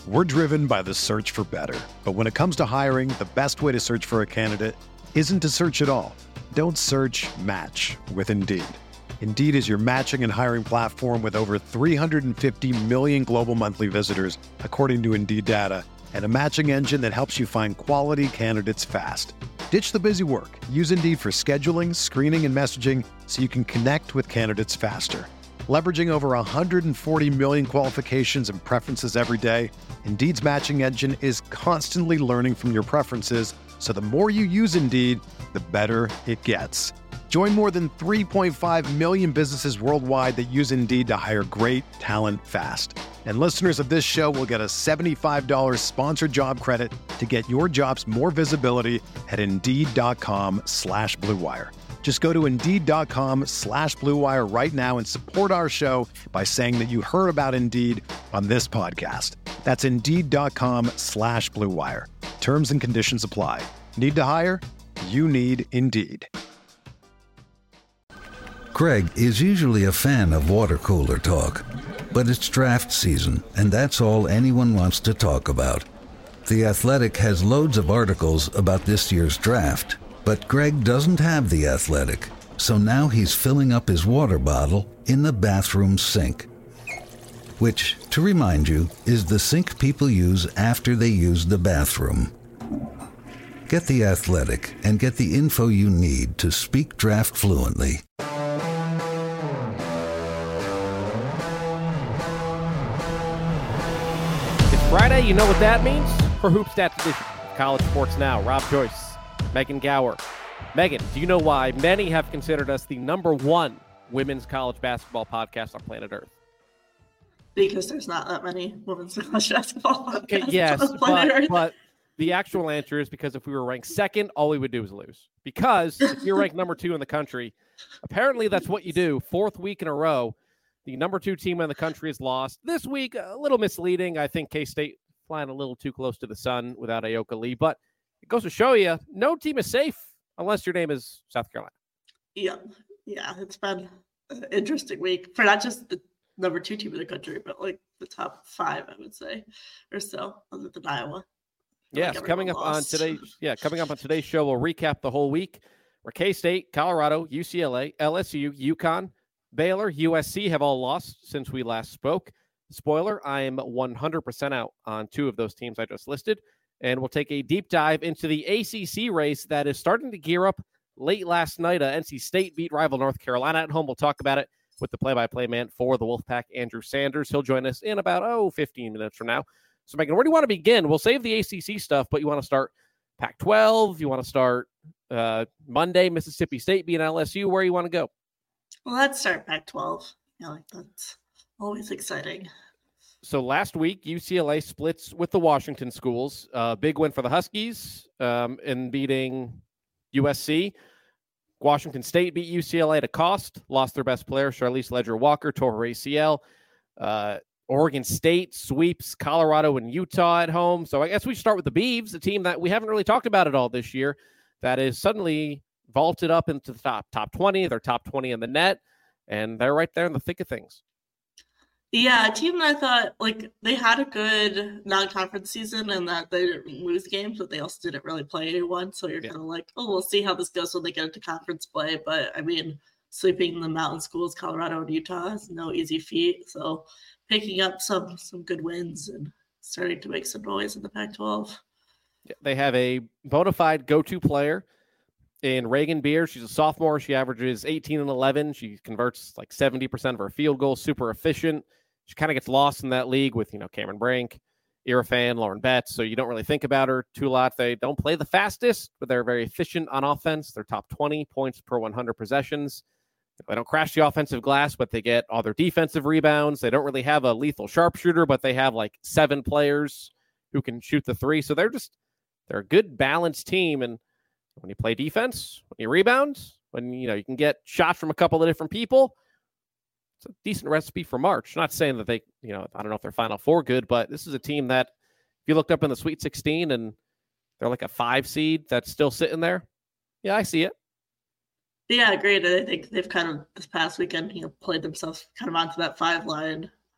We're driven by the search for better. But when it comes to hiring, the best way to search for a candidate isn't to search at all. Don't search, match with Indeed. Indeed is your matching and hiring platform with over 350 million global monthly visitors, according to Indeed data, and a matching engine that helps you find quality candidates fast. Ditch the busy work. Use Indeed for scheduling, screening, and messaging so you can connect with candidates faster. Leveraging over 140 million qualifications and preferences every day, Indeed's matching engine is constantly learning from your preferences, so the more you use Indeed, the better it gets. Join more than 3.5 million businesses worldwide that use Indeed to hire great talent fast. And listeners of this show will get a $75 sponsored job credit to get your jobs more visibility at Indeed.com/Blue Wire. Just go to Indeed.com/Blue Wire right now and support our show by saying that you heard about Indeed on this podcast. That's Indeed.com/Blue Wire. Terms and conditions apply. Need to hire? You need Indeed. Craig is usually a fan of water cooler talk, but it's draft season, and that's all anyone wants to talk about. The Athletic has loads of articles about this year's draft, but Greg doesn't have The Athletic, so now he's filling up his water bottle in the bathroom sink. Which, to remind you, is the sink people use after they use the bathroom. Get The Athletic and get the info you need to speak draft fluently. Friday, you know what that means? For Hoopstats edition of College Sports Now, Rob Joyce, Megan Gower. Megan, do you know why many have considered us the number one women's college basketball podcast on planet Earth? Because there's not that many women's college basketball podcasts Okay, yes, on planet Earth. but the actual answer is because if we were ranked second, all we would do is lose. Because if you're ranked number 2 in the country, apparently that's what you do. 4th week in a row. The number 2 team in the country is lost. This week, a little misleading. I think K-State flying a little too close to the sun without Ayoka Lee. But it goes to show you, no team is safe unless your name is South Carolina. Yeah, it's been an interesting week for not just the number 2 team in the country, but like the top 5, I would say, or so, other than Iowa. Yes, coming up on today's show, we'll recap the whole week where K-State, Colorado, UCLA, LSU, UConn, Baylor, USC have all lost since we last spoke. Spoiler, I am 100% out on 2 of those teams I just listed. And we'll take a deep dive into the ACC race that is starting to gear up. Late last night, NC State beat rival North Carolina at home. We'll talk about it with the play-by-play man for the Wolfpack, Andrew Sanders. He'll join us in about, 15 minutes from now. So, Megan, where do you want to begin? We'll save the ACC stuff, but you want to start Pac-12? You want to start Monday, Mississippi State being LSU? Where do you want to go? Well, let's start Pac-12. That's always exciting. So last week, UCLA splits with the Washington schools. Big win for the Huskies in beating USC. Washington State beat UCLA at a cost, lost their best player, Charlize Ledger-Walker, tore her ACL. Oregon State sweeps Colorado and Utah at home. So I guess we start with the Beavs, the team that we haven't really talked about at all this year, that is suddenly vaulted up into the top 20. They're top 20 in the net, and they're right there in the thick of things. Yeah, a team that I thought, they had a good non-conference season and that they didn't lose games, but they also didn't really play anyone. So you're kind of like, we'll see how this goes when they get into conference play. But, I mean, sweeping the mountain schools, Colorado and Utah, is no easy feat. So picking up some good wins and starting to make some noise in the Pac-12. Yeah, they have a bona fide go-to player in Reagan Beer. She's a sophomore. She averages 18 and 11. She converts 70% of her field goals, super efficient. She kind of gets lost in that league with, Cameron Brink, Irfan, Lauren Betts. So you don't really think about her too lot. They don't play the fastest, but they're very efficient on offense. They're top 20 points per 100 possessions. They don't crash the offensive glass, but they get all their defensive rebounds. They don't really have a lethal sharpshooter, but they have 7 players who can shoot the 3. So they're a good balanced team. And when you play defense, when you rebound, when you can get shots from a couple of different people, it's a decent recipe for March. Not saying that they, I don't know if they're Final Four good, but this is a team that if you looked up in the Sweet 16 and they're like a 5 seed that's still sitting there, yeah, I see it. Yeah, great. I think they've kind of this past weekend, played themselves kind of onto that 5 line.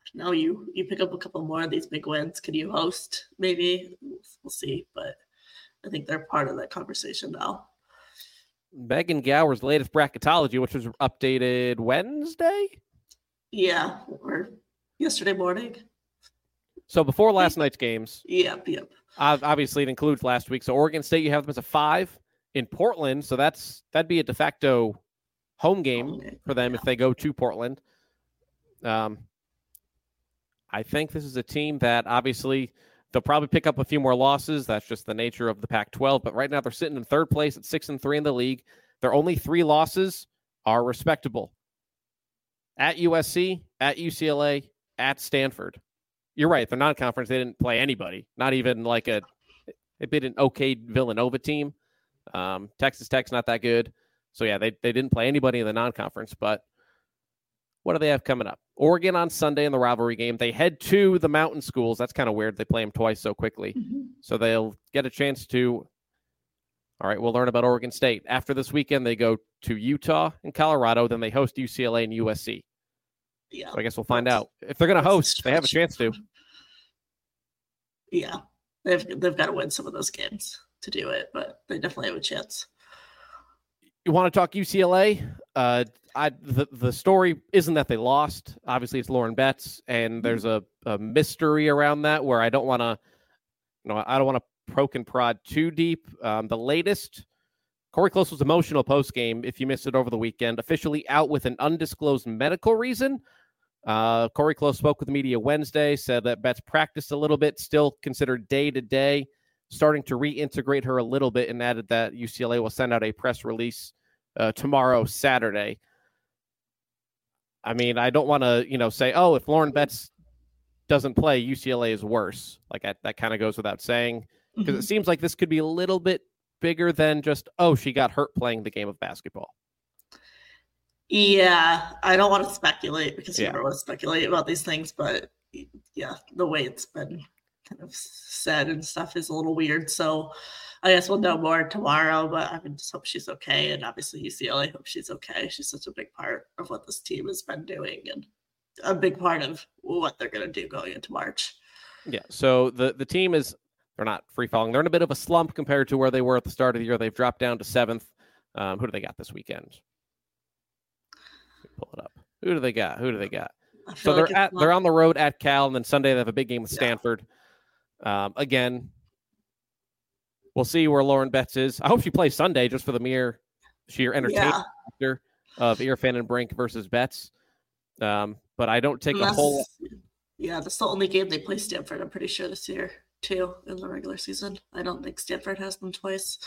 now you pick up a couple more of these big wins. Could you host? Maybe we'll see, but I think they're part of that conversation now. Megan Gower's latest bracketology, which was updated Wednesday. Yeah, or yesterday morning. So before last night's games. Yep. Obviously, it includes last week. So Oregon State, you have them as a 5 in Portland. So that'd be a de facto home game for them if they go to Portland. I think this is a team that obviously they'll probably pick up a few more losses. That's just the nature of the Pac-12. But right now they're sitting in third place at 6-3 in the league. Their only 3 losses are respectable. At USC, at UCLA, at Stanford. You're right. They're non-conference. They didn't play anybody. Not even like they beat an okay Villanova team. Texas Tech's not that good. So, yeah, they didn't play anybody in the non-conference. But what do they have coming up? Oregon on Sunday in the rivalry game. They head to the mountain schools. That's kind of weird. They play them twice so quickly. Mm-hmm. So they'll get a chance to, all right, we'll learn about Oregon State. After this weekend, they go to Utah and Colorado. Then they host UCLA and USC. Yeah. So I guess we'll find out. If they're going to host, they have a chance to. Yeah. They've got to win some of those games to do it, but they definitely have a chance. You want to talk UCLA? The story isn't that they lost. Obviously, it's Lauren Betts, and there's a mystery around that where I don't want to, I don't want to poke and prod too deep. The latest, Corey Close was emotional post-game, if you missed it over the weekend, officially out with an undisclosed medical reason. Corey Close spoke with the media Wednesday, said that Betts practiced a little bit, still considered day-to-day, starting to reintegrate her a little bit, and added that UCLA will send out a press release tomorrow, Saturday. I mean, I don't want to, say, oh, if Lauren Betts doesn't play, UCLA is worse. Like that kind of goes without saying, because it seems like this could be a little bit bigger than just, oh, she got hurt playing the game of basketball. Yeah, I don't want to speculate because you never want to speculate about these things, but yeah, the way it's been kind of said and stuff is a little weird. So I guess we'll know more tomorrow, but I just hope she's okay. And obviously UCLA hope she's okay. She's such a big part of what this team has been doing and a big part of what they're going to do going into March. Yeah. So the team they're not free falling. They're in a bit of a slump compared to where they were at the start of the year. They've dropped down to 7th. Who do they got this weekend? Pull it up. Who do they got? So they're on the road at Cal, and then Sunday they have a big game with Stanford. Again, we'll see where Lauren Betts is. I hope she plays Sunday just for the sheer entertainment factor of Irfan and Brink versus Betts. But I don't take a whole. Yeah, that's the only game they play Stanford, I'm pretty sure, this year, too, in the regular season. I don't think Stanford has them twice.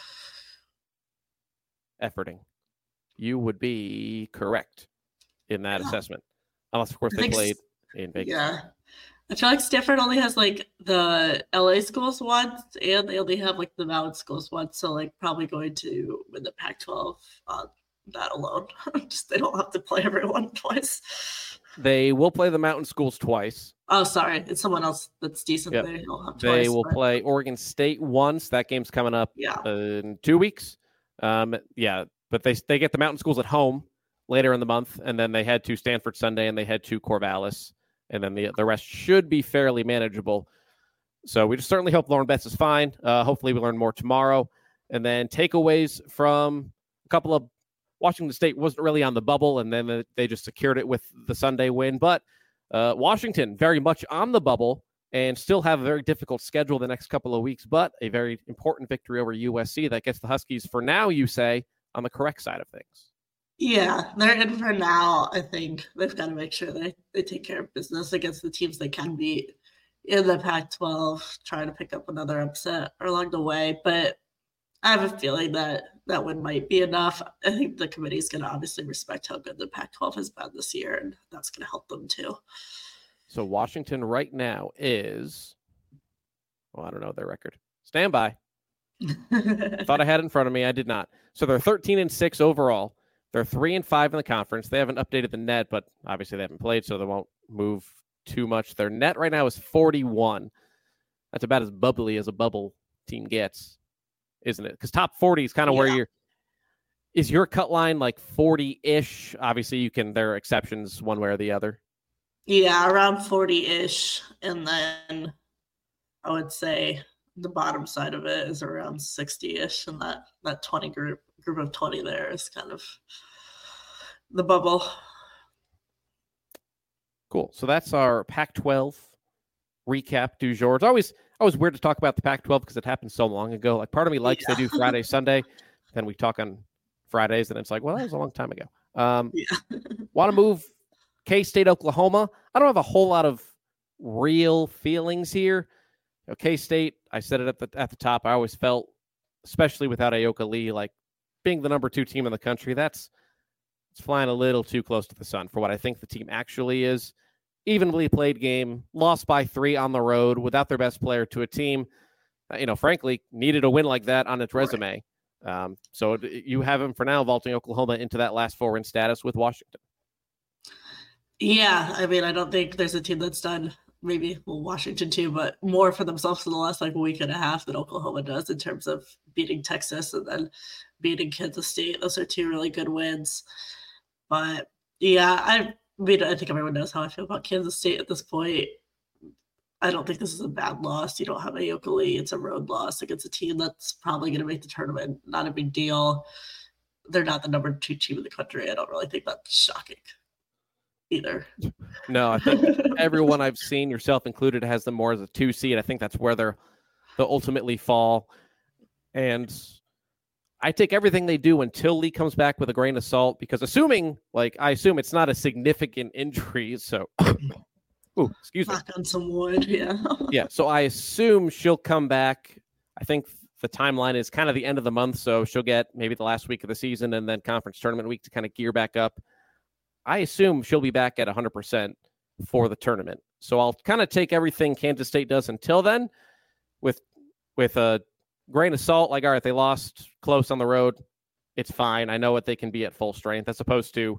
Efforting. You would be correct in that assessment. Unless, of course, they played in Vegas. Yeah. I feel like Stanford only has the LA schools once, and they only have the mountain schools once. So probably going to win the Pac-12 on that alone. Just they don't have to play everyone twice. They will play the mountain schools twice. Oh, sorry, it's someone else that's decent. Yep. They will play Oregon State once. That game's coming up in 2 weeks. But they get the mountain schools at home later in the month, and then they head to Stanford Sunday, and they head to Corvallis. And then the rest should be fairly manageable. So we just certainly hope Lauren Betts is fine. Hopefully we learn more tomorrow. And then takeaways from a couple of Washington State wasn't really on the bubble, and then they just secured it with the Sunday win. But Washington very much on the bubble and still have a very difficult schedule the next couple of weeks, but a very important victory over USC that gets the Huskies, for now, you say, on the correct side of things. Yeah, they're in for now. I think they've got to make sure they take care of business against the teams they can beat in the Pac-12, try to pick up another upset along the way. But I have a feeling that win might be enough. I think the committee is going to obviously respect how good the Pac-12 has been this year, and that's going to help them too. So Washington right now is, I don't know their record. Stand by. Thought I had it in front of me. I did not. So they're 13-6 overall. They're 3-5 in the conference. They haven't updated the net, but obviously they haven't played, so they won't move too much. Their net right now is 41. That's about as bubbly as a bubble team gets, isn't it? Because top 40 is kind of where is your cut line 40-ish? Obviously, there are exceptions one way or the other. Yeah, around 40-ish. And then I would say the bottom side of it is around 60-ish. And that 20 group of 20 there is kind of the bubble. Cool. So that's our Pac-12 recap du jour. It's always weird to talk about the Pac-12 because it happened so long ago. Like part of me likes they do Friday, Sunday, then we talk on Fridays, and it's like, well, that was a long time ago. Want to move K-State, Oklahoma? I don't have a whole lot of real feelings here. You know, K-State, I said it at the top. I always felt, especially without Ayoka Lee, like being the number 2 team in the country, it's flying a little too close to the sun for what I think the team actually is. Evenly played game, lost by 3 on the road without their best player to a team, frankly, needed a win like that on its resume. Right. So you have him for now vaulting Oklahoma into that last 4-win status with Washington. Yeah, I mean, I don't think there's a team that's done Washington too, but more for themselves in the last week and a half than Oklahoma does in terms of beating Texas and then beating Kansas State. Those are 2 really good wins. But yeah, I think everyone knows how I feel about Kansas State at this point. I don't think this is a bad loss. You don't have Ayoka Lee. It's a road loss against a team that's probably going to make the tournament. Not a big deal. They're not the number 2 team in the country. I don't really think that's shocking either. No, I think everyone I've seen, yourself included, has them more as a 2 seed. I think that's where they'll ultimately fall. And I take everything they do until Lee comes back with a grain of salt, because I assume it's not a significant injury. So, excuse me. Knock on some wood, yeah. Yeah, so I assume she'll come back. I think the timeline is kind of the end of the month, so she'll get maybe the last week of the season and then conference tournament week to kind of gear back up. I assume she'll be back at 100% for the tournament. So I'll kind of take everything Kansas State does until then with a grain of salt. Like, all right, they lost close on the road. It's fine. I know what they can be at full strength, as opposed to,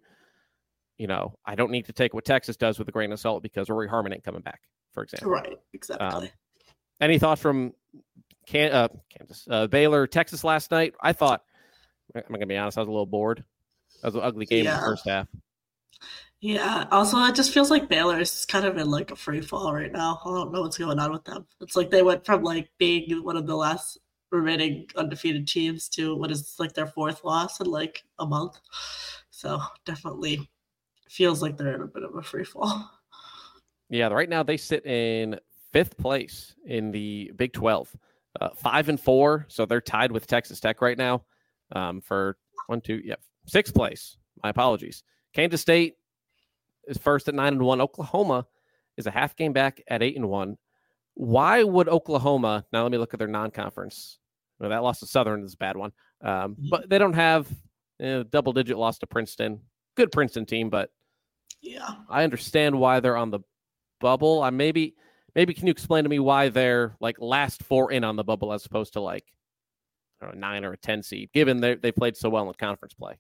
I don't need to take what Texas does with a grain of salt because Rory Harmon ain't coming back, for example. Right, exactly. Any thoughts from Kansas, Baylor, Texas last night? I thought, I'm going to be honest, I was a little bored. That was an ugly game in the first half. Yeah. Also, it just feels like Baylor is kind of in like a free fall right now. I don't know what's going on with them. It's like they went from like being one of the last remaining undefeated teams to what is like their 4th loss in like a month. So definitely feels like they're in a bit of a free fall. Yeah. Right now they sit in 5th place in the Big 12, 5-4. So they're tied with Texas Tech right now for 6th place. My apologies. Kansas State is first at 9-1. Oklahoma is a half game back at 8-1. Why would Oklahoma, now let me look at their non-conference. Well, that loss to Southern is a bad one. But they don't have double-digit loss to Princeton. Good Princeton team, but yeah, I understand why they're on the bubble. Maybe can you explain to me why they're like last 4 in on the bubble as opposed to like a 9 or a 10 seed, given they played so well in conference play?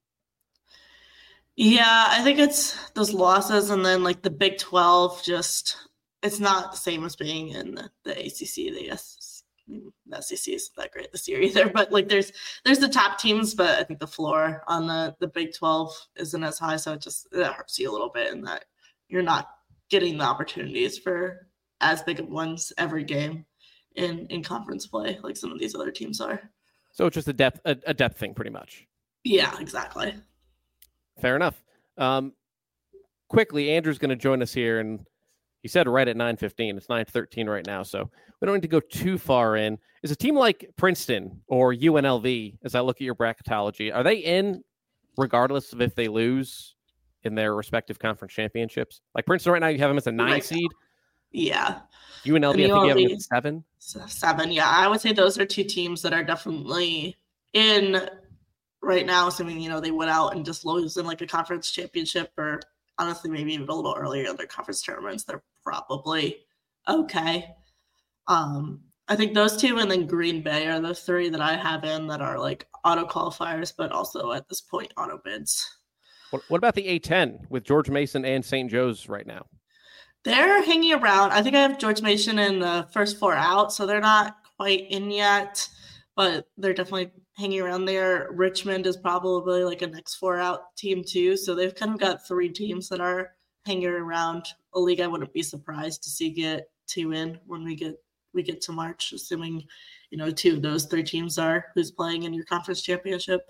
Yeah, I think it's those losses, and then like the Big 12, it's not the same as being in the ACC. The SEC isn't that great this year either, but like there's the top teams, but I think the floor on the Big 12 isn't as high, so it hurts you a little bit in that you're not getting the opportunities for as big of ones every game in conference play like some of these other teams are. So it's just a depth thing, pretty much. Yeah, exactly. Fair enough. Quickly, Andrew's going to join us here, and he said right at 9:15. It's 9:13 right now, so we don't need to go too far in. Is a team like Princeton or UNLV, as I look at your bracketology, are they in regardless of if they lose in their respective conference championships? Like Princeton right now, you have them as a 9 seed. Yeah. UNLV, I think you have them as 7. 7, yeah. I would say those are 2 teams that are definitely in right now, assuming, they went out and just lose in like a conference championship, or honestly, maybe even a little earlier in their conference tournaments, they're probably okay. I think those 2 and then Green Bay are the 3 that I have in that are like auto qualifiers, but also at this point auto bids. What about the A10 with George Mason and St. Joe's right now? They're hanging around. I think I have George Mason in the first 4 out, so they're not quite in yet, but they're definitely hanging around there. Richmond is probably like a next 4 out team too. So they've kind of got 3 teams that are hanging around a league I wouldn't be surprised to see get 2 in when we get to March, assuming, 2 of those 3 teams are who's playing in your conference championship.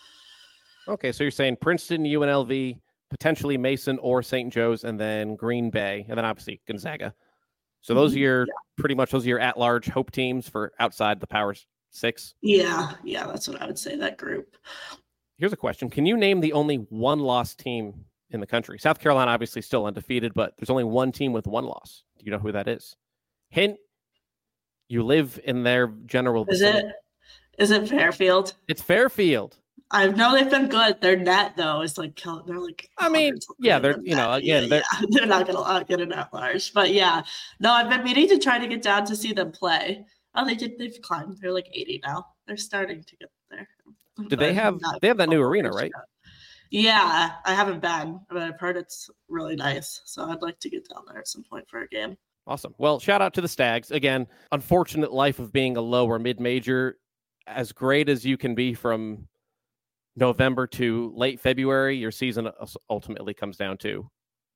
Okay, so you're saying Princeton, UNLV, potentially Mason or St. Joe's, and then Green Bay, and then obviously Gonzaga. So those are pretty much those are your at-large hope teams for outside the Power 6? Yeah, that's what I would say, that group. Here's a question. Can you name the only one-loss team in the country? South Carolina obviously still undefeated, but there's only one team with 1 loss. Do you know who that is? Hint, you live in their general vicinity. Is it Fairfield? It's Fairfield. I know they've been good. Their net, though, is like they're like. I mean, yeah, they're again, they're not gonna get it at large, but yeah, no, I've been meaning to try to get down to see them play. Oh, they've climbed. They're like 80 now. They're starting to get there. Do they have that new arena, right? Yeah, I haven't been, but I've heard it's really nice. So I'd like to get down there at some point for a game. Awesome. Well, shout out to the Stags. Again, unfortunate life of being a low or mid-major. As great as you can be from November to late February, your season ultimately comes down to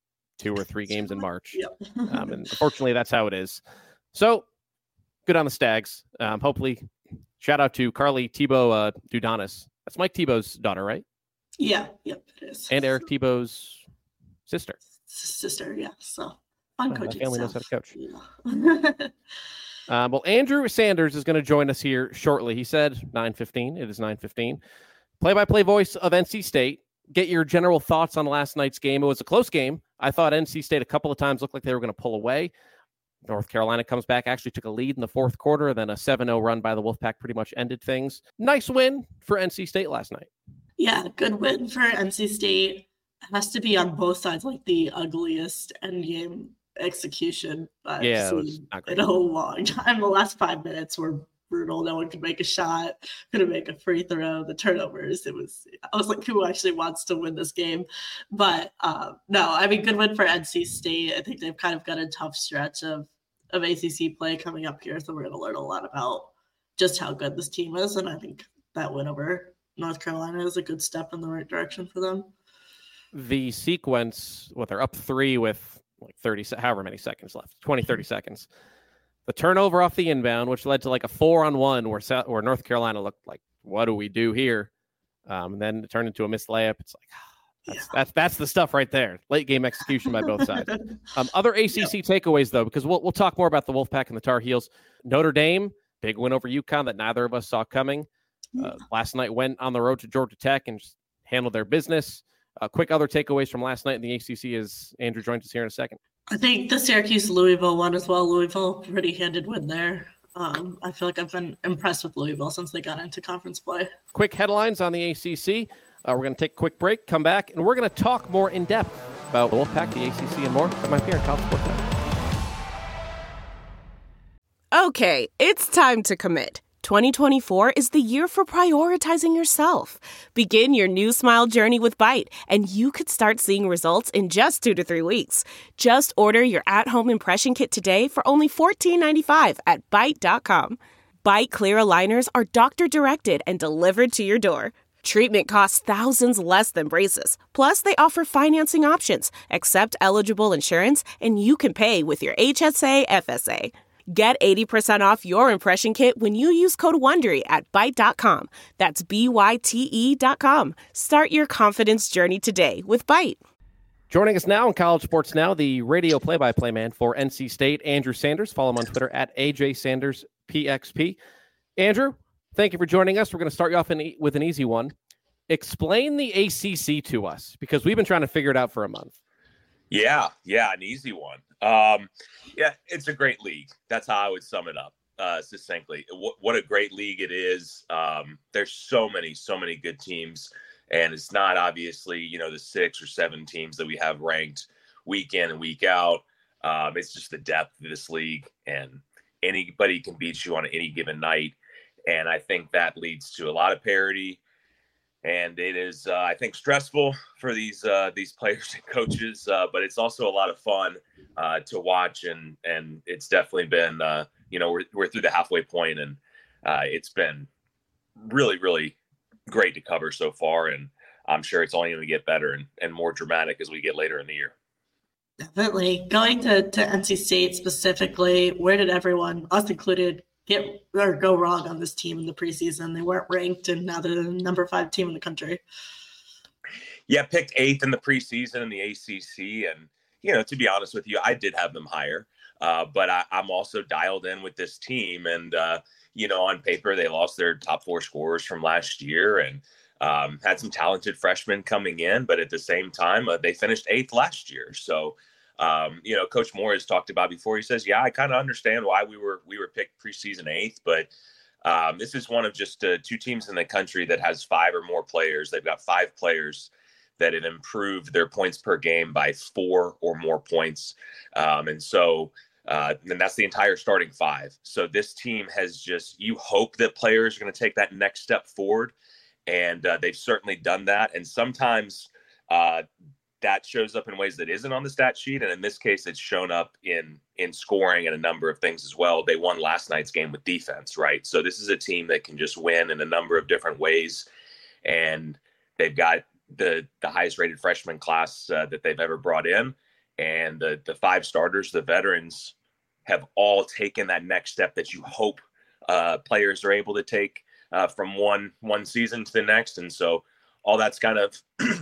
2 or 3 games in March. Yep. And unfortunately, that's how it is. So good on the Stags. Hopefully, shout out to Carly Tebow Dudanis. That's Mike Tebow's daughter, right? Yeah. Yep, it is. And Eric Tebow's sister. Yeah. So fun coaching. Family knows how to coach. Yeah. Well, Andrew Sanders is going to join us here shortly. He said 9:15. It is 9:15. Play-by-play voice of NC State. Get your general thoughts on last night's game. It was a close game. I thought NC State a couple of times looked like they were going to pull away. North Carolina comes back, actually took a lead in the fourth quarter, then a 7-0 run by the Wolfpack pretty much ended things. Nice win for NC State last night. Yeah, good win for NC State. It has to be on both sides, like the ugliest endgame execution I've seen in a long time. The last 5 minutes were brutal. No one could make a shot, couldn't make a free throw. The turnovers, I was like, who actually wants to win this game? But no, I mean, good win for NC State. I think they've kind of got a tough stretch of ACC play coming up here, so we're going to learn a lot about just how good this team is, and I think that win over North Carolina is a good step in the right direction for them. The sequence, they're up 3 with like 30, however many seconds left, 20, 30 seconds. The turnover off the inbound, which led to like a 4-on-1 where North Carolina looked like, what do we do here? And then it turned into a missed layup. It's like, that's the stuff right there. Late game execution by both sides. Other ACC takeaways, though, because we'll talk more about the Wolfpack and the Tar Heels. Notre Dame, big win over UConn that neither of us saw coming. Last night went on the road to Georgia Tech and just handled their business. Quick other takeaways from last night in the ACC as Andrew joins us here in a second. I think the Syracuse-Louisville one as well. Louisville, pretty handed win there. I feel like I've been impressed with Louisville since they got into conference play. Quick headlines on the ACC. We're going to take a quick break, come back, and we're going to talk more in depth about Wolfpack, the ACC, and more. That might be here in College Sports Network. Okay, it's time to commit. 2024 is the year for prioritizing yourself. Begin your new smile journey with Byte, and you could start seeing results in just 2 to 3 weeks. Just order your at-home impression kit today for only $14.95 at Byte.com. Byte Clear aligners are doctor-directed and delivered to your door. Treatment costs thousands less than braces. Plus, they offer financing options, accept eligible insurance, and you can pay with your HSA FSA. Get 80% off your impression kit when you use code WONDERY at Byte.com. That's BYTE.com. Start your confidence journey today with Byte. Joining us now in College Sports Now, the radio play-by-play man for NC State, Andrew Sanders. Follow him on Twitter at AJSandersPXP. Andrew, thank you for joining us. We're going to start you off with an easy one. Explain the ACC to us, because we've been trying to figure it out for a month. Yeah, an easy one. Yeah, it's a great league. That's how I would sum it up succinctly. What a great league it is. There's so many good teams, and it's not obviously, the 6 or 7 teams that we have ranked week in and week out. It's just the depth of this league, and anybody can beat you on any given night. And I think that leads to a lot of parity. And it is, I think, stressful for these players and coaches, but it's also a lot of fun to watch. And it's definitely been, we're through the halfway point, and it's been really, really great to cover so far. And I'm sure it's only going to get better and more dramatic as we get later in the year. Definitely. Going to NC State specifically, where did everyone, us included, get or go wrong on this team in the preseason? They weren't ranked, and now they're the number 5 team in the country. Yeah, picked 8th in the preseason in the ACC. And, to be honest with you, I did have them higher. But I'm also dialed in with this team. And, on paper, they lost their top 4 scorers from last year and had some talented freshmen coming in. But at the same time, they finished 8th last year. So, Coach Moore has talked about before. He says, yeah, I kind of understand why we were picked preseason 8th. But this is one of just 2 teams in the country that has 5 or more players. They've got 5 players that had improved their points per game by 4 or more points. And that's the entire starting 5. So this team has you hope that players are going to take that next step forward. And they've certainly done that. And sometimes that shows up in ways that isn't on the stat sheet. And in this case, it's shown up in scoring and a number of things as well. They won last night's game with defense, right? So this is a team that can just win in a number of different ways. And they've got the highest rated freshman class that they've ever brought in. And the 5 starters, the veterans, have all taken that next step that you hope players are able to take from one season to the next. And so all that's kind of,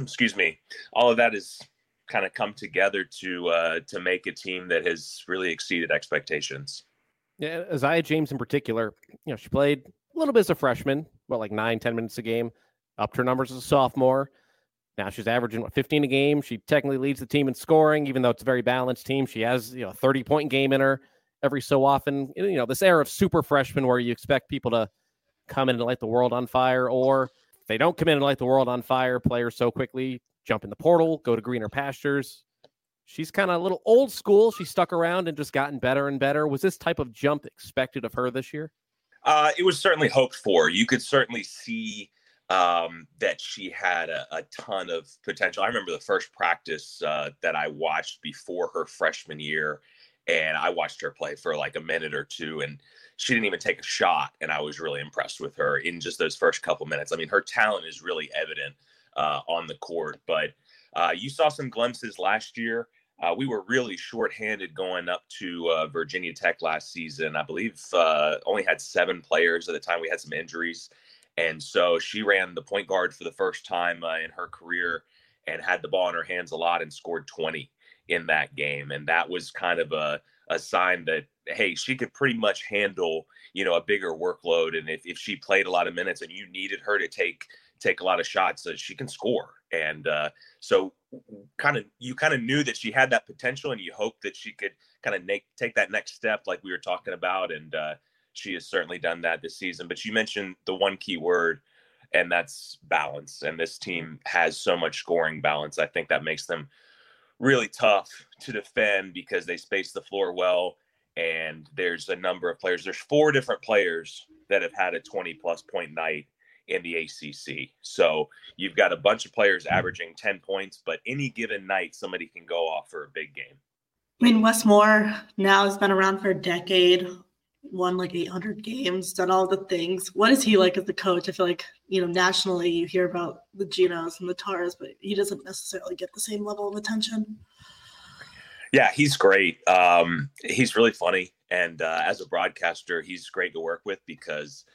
all of that is kind of come together to make a team that has really exceeded expectations. Yeah, Isaiah James in particular, she played a little bit as a freshman, like 9-10 minutes a game, upped her numbers as a sophomore. Now she's averaging 15 a game. She technically leads the team in scoring, even though it's a very balanced team. She has a 30-point game in her every so often. This era of super freshmen where you expect people to come in and light the world on fire, or if they don't come in and light the world on fire, players so quickly jump in the portal, go to greener pastures. She's kind of a little old school. She stuck around and just gotten better and better. Was this type of jump expected of her this year? It was certainly hoped for. You could certainly see that she had a ton of potential. I remember the first practice that I watched before her freshman year, and I watched her play for like a minute or 2, and she didn't even take a shot. And I was really impressed with her in just those first couple minutes. I mean, her talent is really evident on the court, but you saw some glimpses last year. We were really shorthanded going up to Virginia Tech last season. I believe only had 7 players at the time. We had some injuries. And so she ran the point guard for the first time in her career and had the ball in her hands a lot and scored 20 in that game. And that was kind of a sign that, hey, she could pretty much handle, a bigger workload. And if she played a lot of minutes and you needed her to take a lot of shots, she can score. And so you kind of knew that she had that potential, and you hoped that she could kind of take that next step like we were talking about. And she has certainly done that this season. But you mentioned the one key word, and that's balance. And this team has so much scoring balance. I think that makes them really tough to defend because they space the floor well. And there's a number of players. There's 4 different players that have had a 20-plus point night in the ACC. So you've got a bunch of players averaging 10 points, but any given night, somebody can go off for a big game. I mean, Wes Moore now has been around for a decade, won like 800 games, done all the things. What is he like as a coach? I feel like, nationally you hear about the Ginos and the Tars, but he doesn't necessarily get the same level of attention. Yeah, he's great. He's really funny. And as a broadcaster, he's great to work with because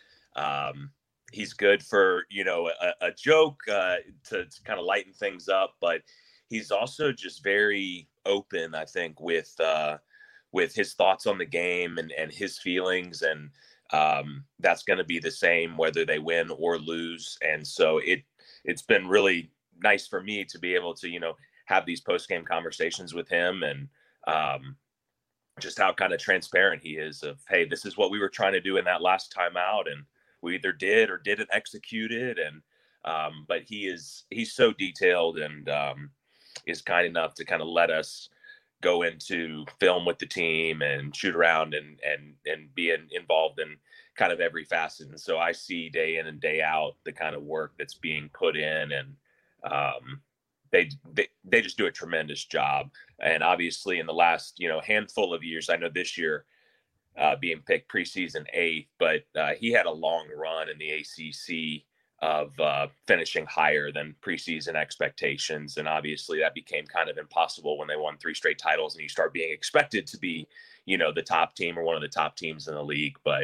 he's good for, a joke to kind of lighten things up. But he's also just very open, I think, with his thoughts on the game and his feelings. And that's going to be the same whether they win or lose. And so it's been really nice for me to be able to, have these post-game conversations with him and just how kind of transparent he is of, hey, this is what we were trying to do in that last time out. And we either did or didn't execute it. And but he's so detailed and is kind enough to kind of let us go into film with the team and shoot around and be involved in kind of every facet. And so I see day in and day out the kind of work that's being put in, and they just do a tremendous job. And obviously in the last, handful of years, I know this year being picked preseason 8th, but he had a long run in the ACC finishing higher than preseason expectations. And obviously that became kind of impossible when they won 3 straight titles and you start being expected to be, the top team or one of the top teams in the league. But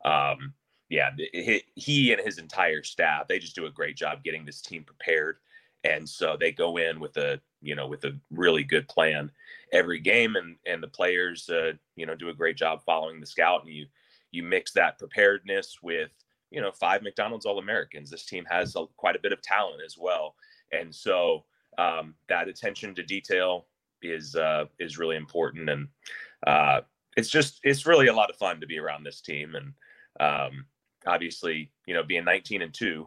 he and his entire staff, they just do a great job getting this team prepared. And so they go in with a really good plan every game, and the players, do a great job following the scout. And you mix that preparedness with, 5 McDonald's All-Americans. This team has quite a bit of talent as well. And so that attention to detail is really important. And it's really a lot of fun to be around this team. And obviously, being 19-2,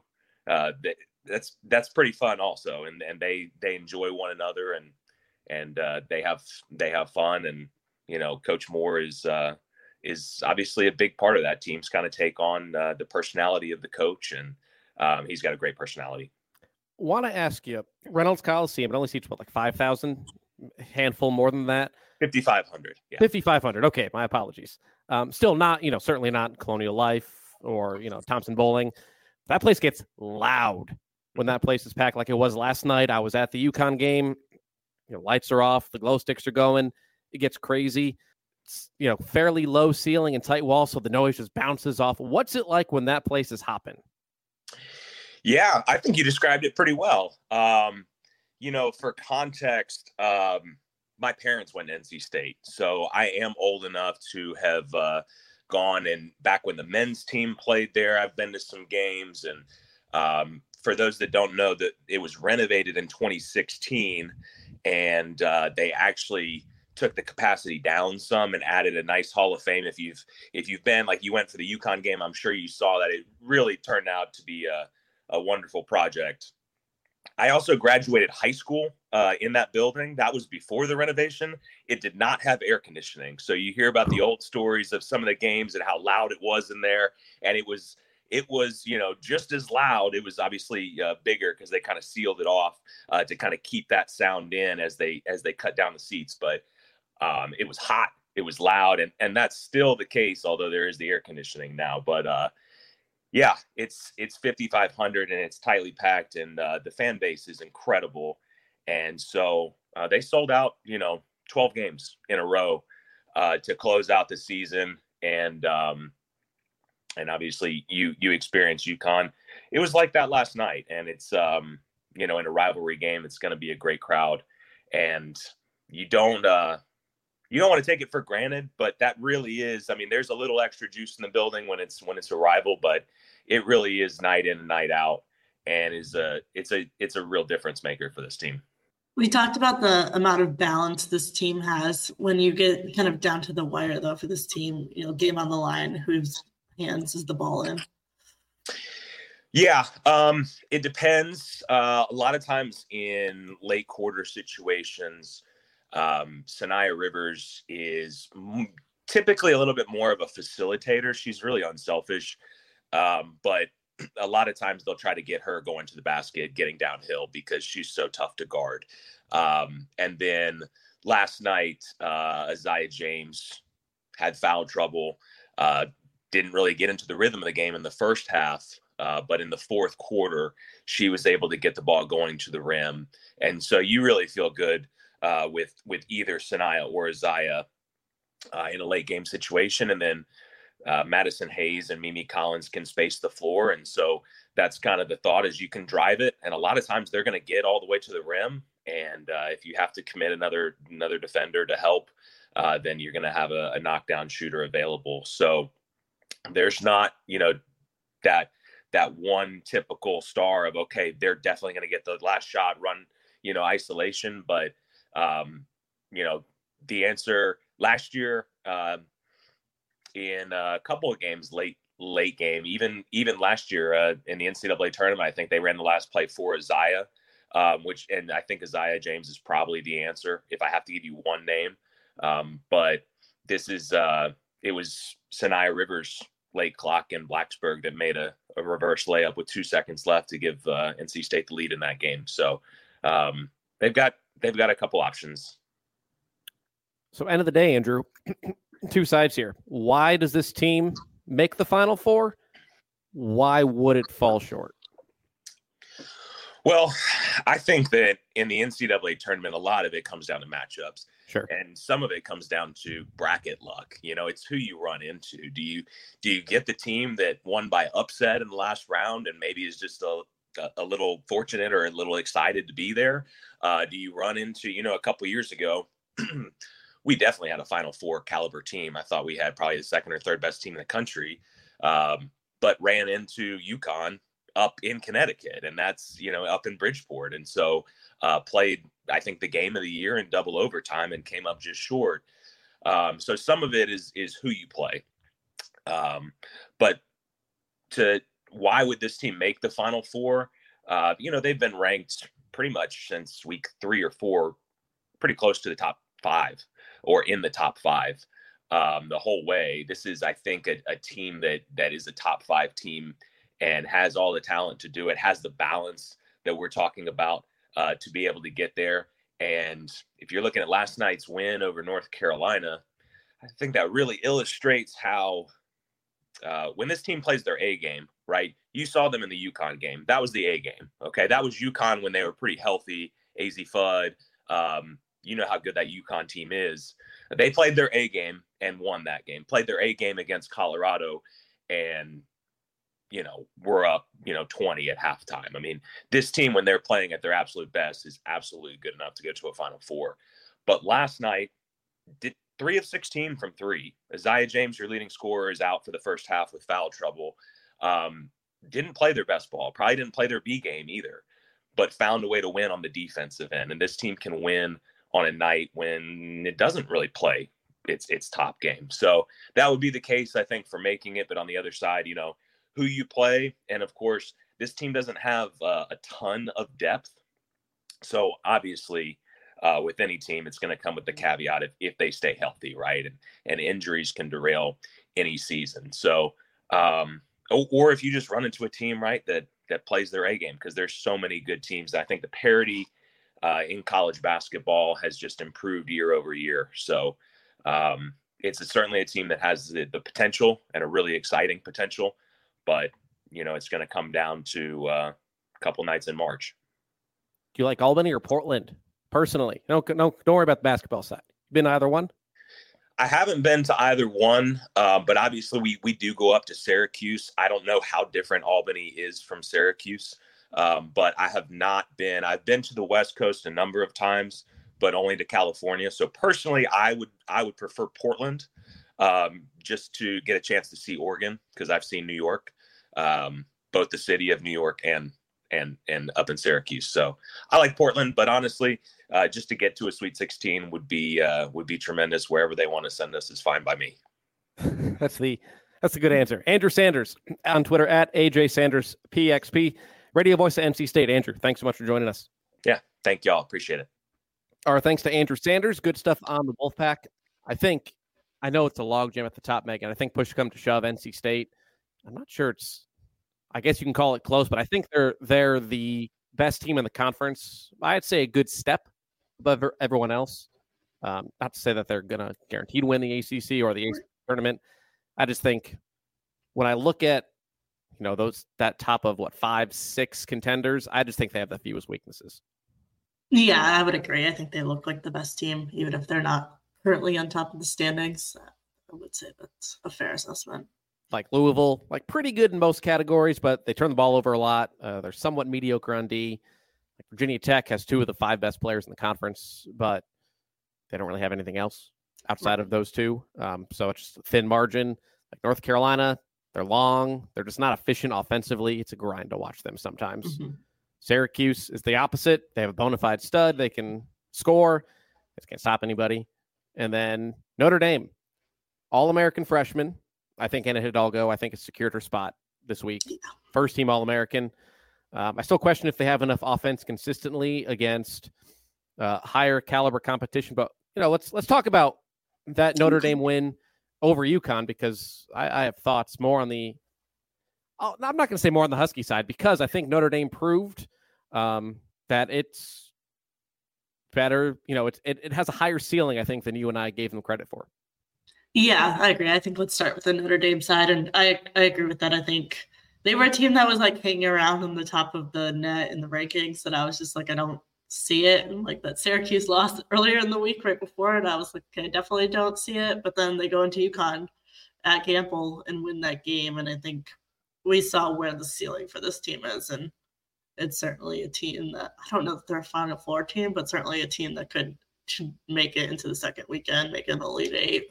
that's pretty fun also. And they enjoy one another, and they have fun. And, Coach Moore is obviously a big part of that team's kind of take on the personality of the coach. And he's got a great personality. Want to ask you, Reynolds Coliseum, it only seats like 5,000, handful more than that. 5,500. Yeah. 5,500. Okay. My apologies. Still not, certainly not Colonial Life or, Thompson Bowling. That place gets loud when that place is packed like it was last night. I was at the UConn game. Lights are off. The glow sticks are going. It gets crazy. It's, fairly low ceiling and tight walls, so the noise just bounces off. What's it like when that place is hopping? Yeah, I think you described it pretty well. For context, my parents went to NC State, so I am old enough to have gone, and back when the men's team played there, I've been to some games. And for those that don't know, that it was renovated in 2016, and they actually took the capacity down some and added a nice Hall of Fame. If you've been, like, you went for the UConn game, I'm sure you saw that it really turned out to be a wonderful project. I also graduated high school in that building. That was before the renovation. It did not have air conditioning. So you hear about the old stories of some of the games and how loud it was in there. And it was, just as loud. It was obviously bigger because they kind of sealed it off to kind of keep that sound in as they cut down the seats. But it was hot. It was loud. And that's still the case, although there is the air conditioning now. But yeah, it's 5,500 and it's tightly packed, and the fan base is incredible. And so they sold out, 12 games in a row to close out the season. And obviously you experienced UConn. It was like that last night, and it's, in a rivalry game, it's going to be a great crowd, and you don't want to take it for granted, but that really is, there's a little extra juice in the building when it's a rival, but it really is night in and night out, and it's a real difference maker for this team. We talked about the amount of balance this team has when you get kind of down to the wire, though, for this team, game on the line, whose hands is the ball in? Yeah, it depends. A lot of times in late quarter situations, Saniya Rivers is typically a little bit more of a facilitator. She's really unselfish, but a lot of times they'll try to get her going to the basket, getting downhill, because she's so tough to guard. And then last night, Isaiah James had foul trouble, didn't really get into the rhythm of the game in the first half. But in the fourth quarter, she was able to get the ball going to the rim. And so you really feel good with either Saniya or Isaiah in a late game situation. And then Madison Hayes and Mimi Collins can space the floor. And so that's kind of the thought, is you can drive it. And a lot of times they're going to get all the way to the rim. And if you have to commit another defender to help, then you're going to have a knockdown shooter available. So there's not, that one typical star of, okay, they're definitely going to get the last shot, run, isolation. But, the answer last year in a couple of games, late game, even last year in the NCAA tournament, I think they ran the last play for Isaiah, and I think Isaiah James is probably the answer if I have to give you one name. But this is, it was Saniya Rivers' late clock in Blacksburg that made a reverse layup with 2 seconds left to give NC State the lead in that game. So they've got a couple options. So end of the day, Andrew, two sides here. Why does this team make the Final Four? Why would it fall short? Well, I think that in the NCAA tournament, a lot of it comes down to matchups. Sure. And some of it comes down to bracket luck. It's who you run into. Do you get the team that won by upset in the last round and maybe is just a little fortunate or a little excited to be there? Do you run into, a couple of years ago, we definitely had a Final Four caliber team. I thought we had probably the second or third best team in the country, but ran into UConn up in Connecticut, and that's, up in Bridgeport. And so played, I think, the game of the year in double overtime and came up just short. So some of it is who you play. But why would this team make the Final Four? They've been ranked pretty much since week 3 or 4, pretty close to the top 5 or in the top 5 the whole way. This is, I think, a team that is a top 5 team and has all the talent to do it, has the balance that we're talking about to be able to get there. And if you're looking at last night's win over North Carolina, I think that really illustrates how when this team plays their A game, right? You saw them in the UConn game. That was the A game, okay? That was UConn when they were pretty healthy, AZ Fudd. You know how good that UConn team is. They played their A game and won that game, played their A game against Colorado, and we're up, 20 at halftime. I mean, this team, when they're playing at their absolute best, is absolutely good enough to get to a Final Four. But last night, did 3 of 16 from 3. Isaiah James, your leading scorer, is out for the first half with foul trouble. Didn't play their best ball. Probably didn't play their B game either, but found a way to win on the defensive end. And this team can win on a night when it doesn't really play its top game. So that would be the case, I think, for making it. But on the other side, who you play. And of course, this team doesn't have a ton of depth. So obviously, with any team, it's going to come with the caveat if they stay healthy, right? And injuries can derail any season. So, or if you just run into a team, right, that plays their A game, because there's so many good teams. I think the parity in college basketball has just improved year over year. So it's certainly a team that has the potential and a really exciting potential. But, it's going to come down to a couple nights in March. Do you like Albany or Portland, personally? No, don't worry about the basketball side. Been either one? I haven't been to either one, but obviously we do go up to Syracuse. I don't know how different Albany is from Syracuse, but I have not been. I've been to the West Coast a number of times, but only to California. So personally, I would prefer Portland. Just to get a chance to see Oregon, because I've seen New York, both the city of New York and up in Syracuse. So I like Portland, but honestly, just to get to a Sweet 16 would be tremendous. Wherever they want to send us is fine by me. That's a good answer. Andrew Sanders on Twitter at AJ Sanders PXP, radio voice of NC State. Andrew, thanks so much for joining us. Yeah, thank y'all. Appreciate it. Our thanks to Andrew Sanders. Good stuff on the Wolfpack. I know it's a logjam at the top, Megan. I think push come to shove, NC State. I'm not sure I guess you can call it close, but I think they're the best team in the conference. I'd say a good step above everyone else. Not to say that they're going to guarantee to win the ACC or the ACC tournament. I just think when I look at, that top of 5, 6 contenders, I just think they have the fewest weaknesses. Yeah, I would agree. I think they look like the best team, even if they're not currently on top of the standings. I would say that's a fair assessment. Like Louisville, pretty good in most categories, but they turn the ball over a lot. They're somewhat mediocre on D. Virginia Tech has 2 of the 5 best players in the conference, but they don't really have anything else outside of those 2. So it's just a thin margin. North Carolina, they're long. They're just not efficient offensively. It's a grind to watch them sometimes. Mm-hmm. Syracuse is the opposite. They have a bona fide stud. They can score. They can't stop anybody. And then Notre Dame, All-American freshman. I think Anna Hidalgo, has secured her spot this week. First team All-American. I still question if they have enough offense consistently against higher caliber competition. But, let's talk about that Notre Dame win over UConn, because I have thoughts more on the I'm not going to say more on the Husky side, because I think Notre Dame proved that it's better. It has a higher ceiling, I think, than you and I gave them credit for. Yeah, I agree. I think let's start with the Notre Dame side. And I agree with that. I think they were a team that was like hanging around on the top of the net in the rankings, and I was just like, I don't see it. And like that Syracuse lost earlier in the week right before, and I was like, okay, I definitely don't see it. But then they go into UConn at Gampel and win that game, and I think we saw where the ceiling for this team is, and it's certainly a team that, I don't know if they're a Final Four team, but certainly a team that could make it into the second weekend, make it an Elite Eight.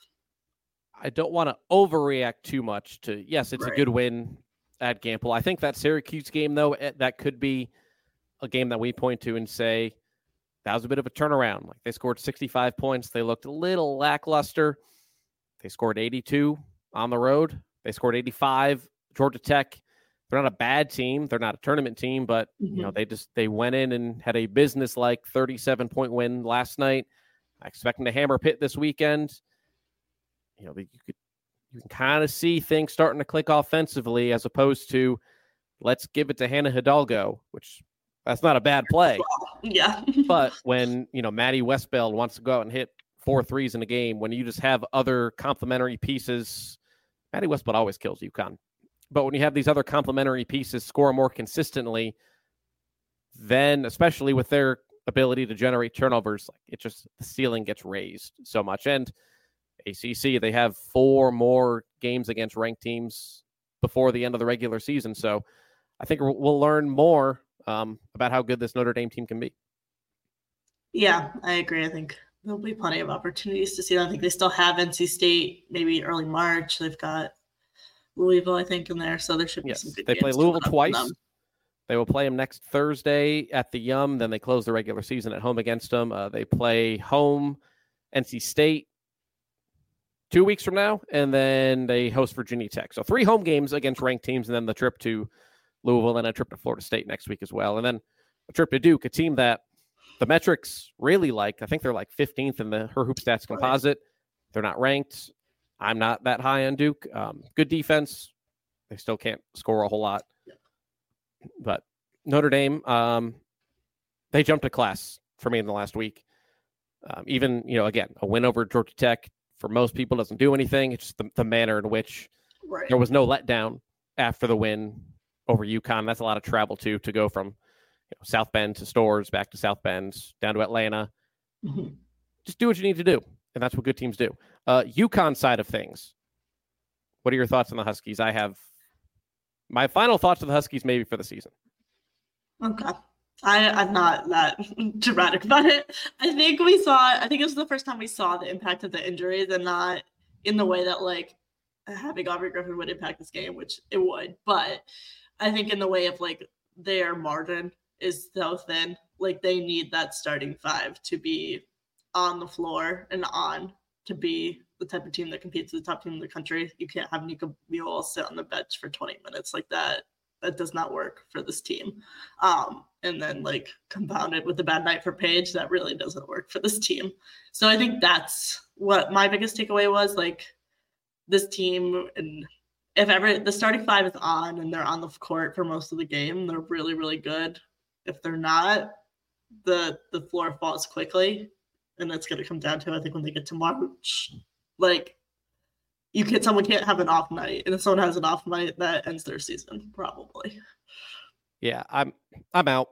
I don't want to overreact too much to, yes, it's a good win at Gampel. I think that Syracuse game, though, that could be a game that we point to and say that was a bit of a turnaround. Like, they scored 65 points. They looked a little lackluster. They scored 82 on the road. They scored 85. Georgia Tech, they're not a bad team. They're not a tournament team, but you know, they went in and had a business-like 37-point win last night. I expect them to hammer Pitt this weekend. You know, you can kind of see things starting to click offensively, as opposed to let's give it to Hannah Hidalgo, which that's not a bad play. Yeah. But when, you know, Maddie Westbeld wants to go out and hit 4 threes in a game, when you just have other complementary pieces, Maddie Westbeld always kills UConn. But when you have these other complementary pieces score more consistently, then especially with their ability to generate turnovers, like, it just, the ceiling gets raised so much. And ACC, they have 4 more games against ranked teams before the end of the regular season. So I think we'll learn more about how good this Notre Dame team can be. Yeah, I agree. I think there'll be plenty of opportunities to see them. I think they still have NC State, maybe early March. They've got Louisville, I think, in there. So there should be some good games. They play Louisville twice. They will play them next Thursday at the Yum. Then they close the regular season at home against them. They play home NC State 2 weeks from now, and then they host Virginia Tech. So 3 home games against ranked teams, and then the trip to Louisville and a trip to Florida State next week as well. And then a trip to Duke, a team that the metrics really like. I think they're like 15th in the Her Hoop Stats composite. They're not ranked. I'm not that high on Duke. Good defense. They still can't score a whole lot. But Notre Dame, they jumped a class for me in the last week. Even, you know, again, a win over Georgia Tech for most people doesn't do anything. It's just the manner in which there was no letdown after the win over UConn. That's a lot of travel to go from, you know, South Bend to Stores, back to South Bend, down to Atlanta. Just do what you need to do. And that's what good teams do. UConn side of things. What are your thoughts on the Huskies? I have my final thoughts on the Huskies maybe for the season. Okay. I'm not that dramatic about it. I think it was the first time we saw the impact of the injuries, and not in the way that like having Aubrey Griffin would impact this game, which it would. But I think in the way of like their margin is so thin. Like, they need that starting 5 to be on the floor and on to be the type of team that competes with the top team in the country. You can't have Nika Mule sit on the bench for 20 minutes like that. That does not work for this team. And then like compounded with a bad night for Paige, that really doesn't work for this team. So I think that's what my biggest takeaway was. Like, this team, and if ever the starting 5 is on and they're on the court for most of the game, they're really, really good. If they're not, the floor falls quickly. And that's going to come down to, I think, when they get to March, like, someone can't have an off night, and if someone has an off night, that ends their season probably. Yeah, I'm out.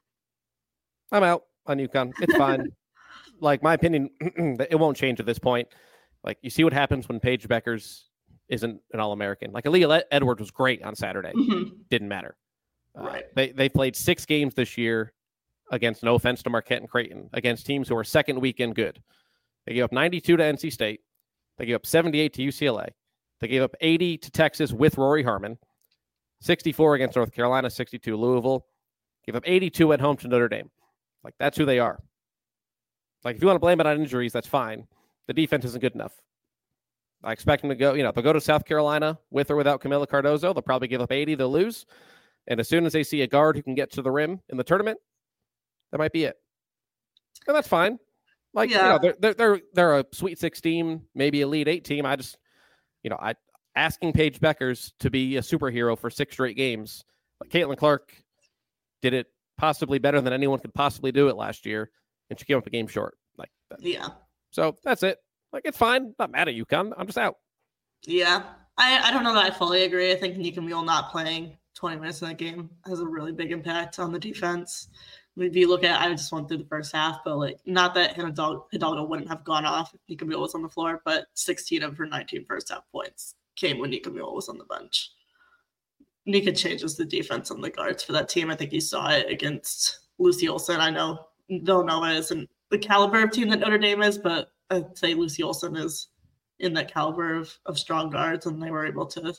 I'm out on UConn. It's fine. Like, my opinion, it won't change at this point. Like, you see what happens when Paige Beckers isn't an All-American. Like, Aaliyah Edwards was great on Saturday. Didn't matter. Right. They played 6 games this year against, no offense to Marquette and Creighton, against teams who are second weekend good. They gave up 92 to NC State. They gave up 78 to UCLA. They gave up 80 to Texas with Rory Harmon. 64 against North Carolina, 62 Louisville. Gave up 82 at home to Notre Dame. Like, that's who they are. Like, if you want to blame it on injuries, that's fine. The defense isn't good enough. I expect them to go, they'll go to South Carolina with or without Camila Cardozo. They'll probably give up 80. They'll lose. And as soon as they see a guard who can get to the rim in the tournament, that might be it. And that's fine. Like, they're a Sweet 16, maybe Elite 8 team. I just, asking Paige Beckers to be a superhero for 6 straight games. Like, Caitlin Clark did it possibly better than anyone could possibly do it last year, and she came up a game short. Like that. Yeah. So that's it. Like, it's fine. I'm not mad at UConn. I'm just out. Yeah. I don't know that I fully agree. I think Nika Mule not playing 20 minutes in that game has a really big impact on the defense. If you look at, I just went through the first half, but like, not that Hidalgo wouldn't have gone off if Nika Mule was on the floor, but 16 of her 19 first half points came when Nika Mule was on the bench. Nika changes the defense on the guards for that team. I think you saw it against Lucy Olson. I know Villanova isn't the caliber of team that Notre Dame is, but I'd say Lucy Olson is in that caliber of strong guards, and they were able to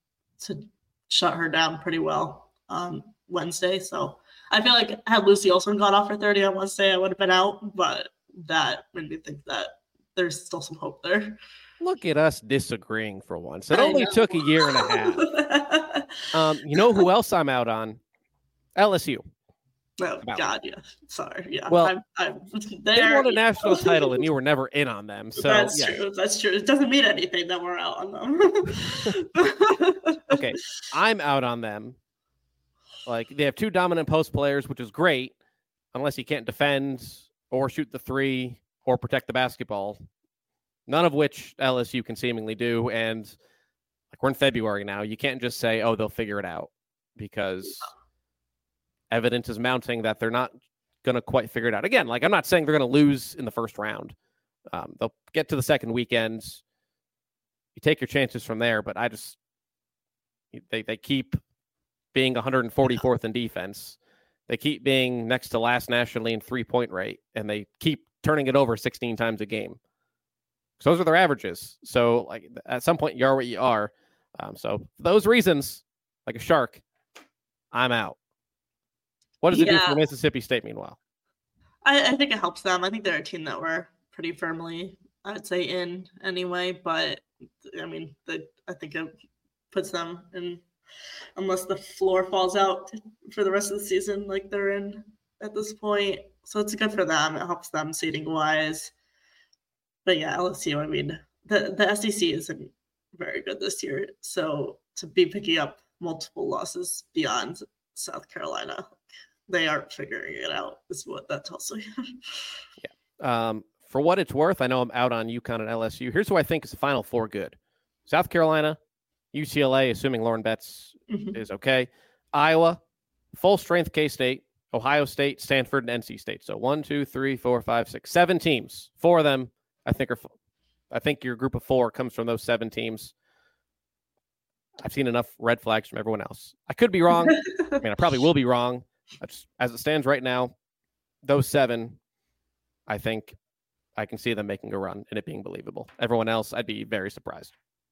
shut her down pretty well on Wednesday. So I feel like had Lucy Olson gone off for 30 on Wednesday, I would have been out, but that made me think that there's still some hope there. Look at us disagreeing for once. It only took a year and a half. You know who else I'm out on? LSU. Oh, God, yeah. Sorry. Yeah. Well, they won a national title and you were never in on them. So that's true. That's true. It doesn't mean anything that we're out on them. Okay. I'm out on them. Like, they have two dominant post players, which is great, unless you can't defend or shoot the three or protect the basketball. None of which LSU can seemingly do. And like, we're in February now. You can't just say, oh, they'll figure it out, because evidence is mounting that they're not going to quite figure it out. Again, like, I'm not saying they're going to lose in the first round. They'll get to the second weekend. You take your chances from there, but they keep being 144th in defense. They keep being next to last nationally in 3-point rate, and they keep turning it over 16 times a game. So those are their averages. So like, at some point, you are what you are. So for those reasons, like a shark, I'm out. What does it do for Mississippi State, meanwhile? I think it helps them. I think they're a team that we're pretty firmly, I'd say, in anyway. But, I mean, I think it puts them in, unless the floor falls out for the rest of the season like they're in at this point. So it's good for them. It helps them seeding-wise. But, yeah, LSU, I mean, the SEC isn't very good this year. So to be picking up multiple losses beyond South Carolina, they aren't figuring it out, is what that tells me. Yeah. For what it's worth, I know I'm out on UConn and LSU. Here's who I think is the Final Four good. South Carolina, UCLA, assuming Lauren Betts is okay. Iowa, full strength K-State, Ohio State, Stanford, and NC State. So 1, 2, 3, 4, 5, 6, 7 teams. 4 of them, I think your group of 4 comes from those 7 teams. I've seen enough red flags from everyone else. I could be wrong. I mean, I probably will be wrong. As it stands right now, those 7, I think I can see them making a run and it being believable. Everyone else, I'd be very surprised.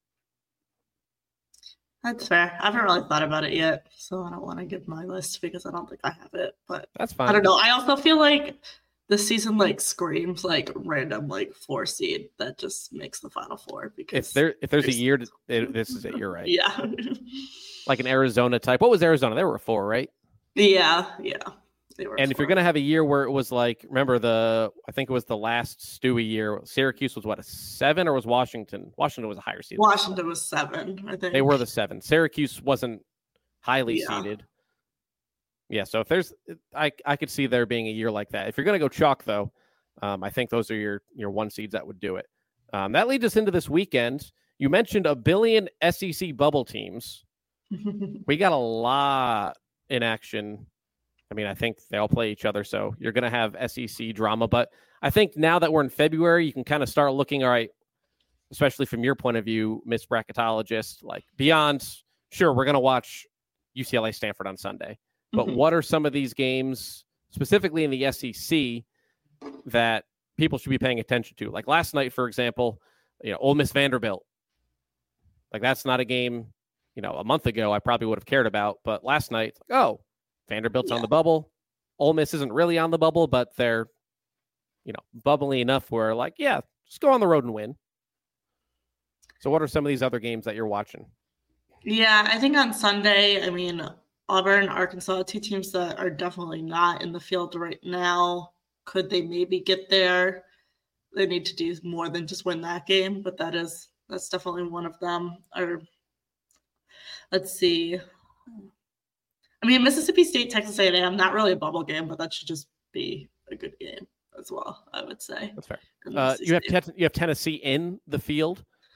That's fair. I haven't really thought about it yet, so I don't want to give my list because I don't think I have it. But that's fine. I don't know. I also feel like this season like screams like random like 4 seed that just makes the Final Four. Because if there's a year, this is it. You're right. Yeah. Like an Arizona type. What was Arizona? They were a 4, right? Yeah. They were. And if you're going to have a year where it was like, remember I think it was the last Stewie year, Syracuse was what, a 7, or was Washington? Washington was a higher seed. Washington was 7, I think. They were the 7. Syracuse wasn't highly seeded. Yeah, so if there's, I could see there being a year like that. If you're going to go chalk, though, I think those are your 1 seeds that would do it. That leads us into this weekend. You mentioned a billion SEC bubble teams. We got a lot in action. I mean, I think they all play each other, so you're going to have SEC drama. But I think now that we're in February, you can kind of start looking, all right, especially from your point of view, Miss Bracketologist, like beyond, sure, we're going to watch UCLA Stanford on Sunday. But what are some of these games, specifically in the SEC, that people should be paying attention to? Like last night, for example, Ole Miss Vanderbilt. Like that's not a game, a month ago I probably would have cared about. But last night, Vanderbilt's on the bubble. Ole Miss isn't really on the bubble, but they're, bubbly enough where like, yeah, just go on the road and win. So what are some of these other games that you're watching? Yeah, I think on Sunday, I mean, Auburn, Arkansas, 2 teams that are definitely not in the field right now. Could they maybe get there? They need to do more than just win that game, but that's definitely one of them. Or let's see. I mean, Mississippi State, Texas A&M, not really a bubble game, but that should just be a good game as well, I would say. That's fair. You have Tennessee in the field.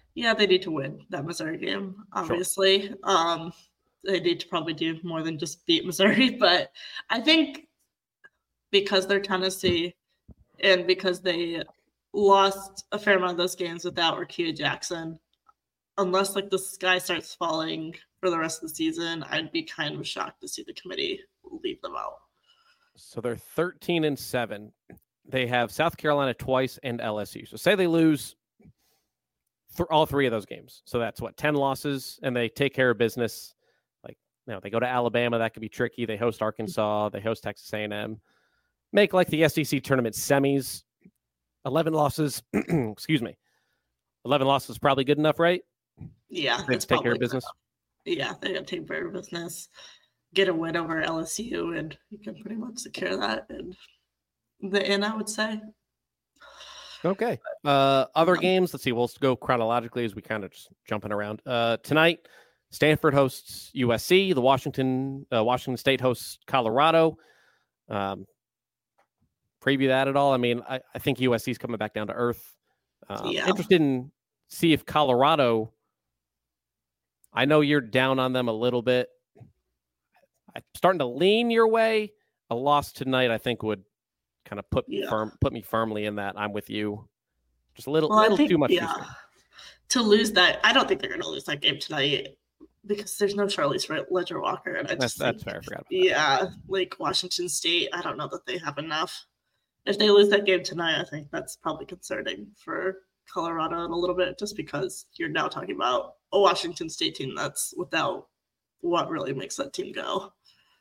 Yeah, they need to win that Missouri game, obviously. Sure. They need to probably do more than just beat Missouri, but I think because they're Tennessee and because they lost a fair amount of those games without Rakia Jackson, unless like the sky starts falling for the rest of the season, I'd be kind of shocked to see the committee leave them out. So they're 13-7. They have South Carolina twice and LSU. So say they lose all three of those games. So that's 10 losses, and they take care of business. Like, they go to Alabama. That could be tricky. They host Arkansas. They host Texas A&M. Make like the SEC tournament semis. 11 losses. Excuse me. 11 losses is probably good enough, right? Yeah. They take care of business. Yeah, they got to take care of business. Get a win over LSU, and you can pretty much secure that in the end, I would say. Okay. Other games, let's see. We'll go chronologically as we kind of just jumping around. Tonight, Stanford hosts USC. The Washington State hosts Colorado. Preview that at all? I mean, I think USC is coming back down to earth. Interested in see if Colorado. I know you're down on them a little bit. I'm starting to lean your way. A loss tonight, I think, would kind of put me firmly in that. I'm with you. Just a little too much. Yeah. To lose that, I don't think they're going to lose that game tonight because there's no Charlie's Ledger Walker, and that's fair. I forgot about that. Yeah, like Washington State, I don't know that they have enough. If they lose that game tonight, I think that's probably concerning for Colorado in a little bit, just because you're now talking about a Washington State team that's without what really makes that team go.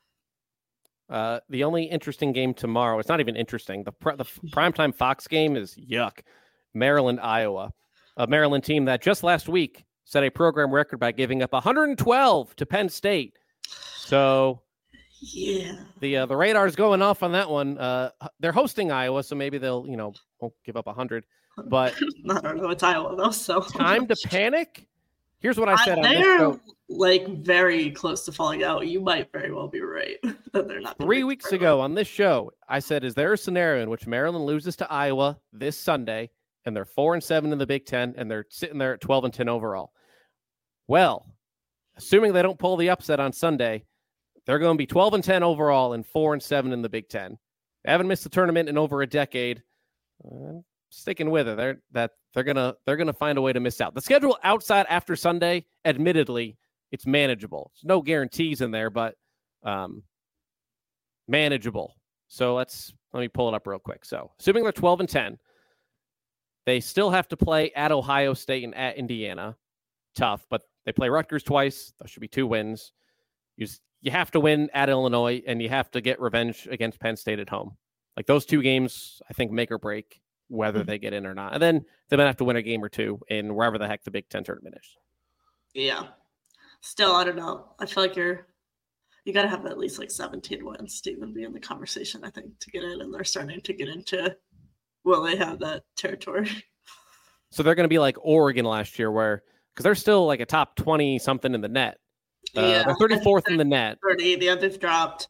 The only interesting game tomorrow, it's not even interesting. The primetime Fox game is yuck. Maryland, Iowa. A Maryland team that just last week set a program record by giving up 112 to Penn State. So yeah, the radar's going off on that one. They're hosting Iowa, so maybe they'll, won't give up 100. But I don't know, it's Iowa though, so time to panic. Here's what I said. They're like very close to falling out. You might very well be right that they're not. 3 weeks ago on this show, I said, is there a scenario in which Maryland loses to Iowa this Sunday and they're 4-7 in the Big Ten and they're sitting there at 12-10 overall? Well, assuming they don't pull the upset on Sunday, they're going to be 12-10 overall and 4-7 in the Big Ten. They haven't missed the tournament in over a decade. Sticking with it, they're gonna find a way to miss out. The schedule outside after Sunday, admittedly, it's manageable. There's no guarantees in there, but manageable. So let me pull it up real quick. So assuming they're 12-10, they still have to play at Ohio State and at Indiana. Tough, but they play Rutgers twice. That should be 2 wins. You have to win at Illinois, and you have to get revenge against Penn State at home. Like those 2 games, I think make or break whether they get in or not. And then they might have to win a game or 2 in wherever the heck the Big Ten tournament is. Yeah. Still, I don't know. I feel like you got to have at least like 17 wins to even be in the conversation, I think, to get in. And they're starting to get into, will they have that territory? So they're going to be like Oregon last year because they're still like a top 20 something in the net. They're 34th in the net. 30, they've dropped.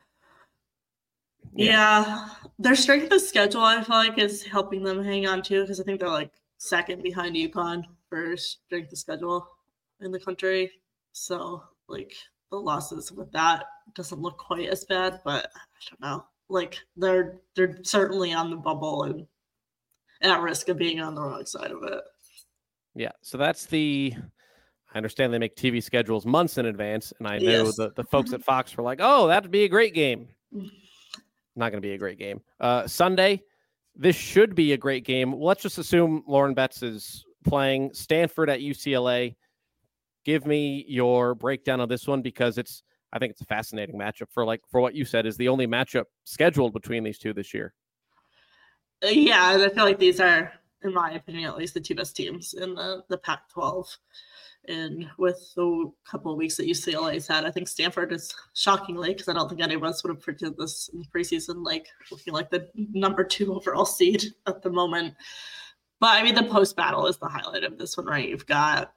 Yeah, their strength of schedule, I feel like, is helping them hang on too, because I think they're like second behind UConn for strength of schedule in the country. So, like, the losses with that doesn't look quite as bad, but I don't know. Like, they're certainly on the bubble and at risk of being on the wrong side of it. Yeah, so that's I understand they make TV schedules months in advance, and I know the folks at Fox were like, oh, that'd be a great game. Not going to be a great game. Sunday, this should be a great game. Let's just assume Lauren Betts is playing Stanford at UCLA. Give me your breakdown of this one, because I think it's a fascinating matchup for what you said is the only matchup scheduled between these two this year. Yeah, I feel like these are, in my opinion, at least the 2 best teams in the Pac-12. And with the couple of weeks that UCLA's had, I think Stanford is shockingly, because I don't think any of us would have predicted this in preseason, like looking like the number 2 overall seed at the moment. But I mean, the post battle is the highlight of this one, right? You've got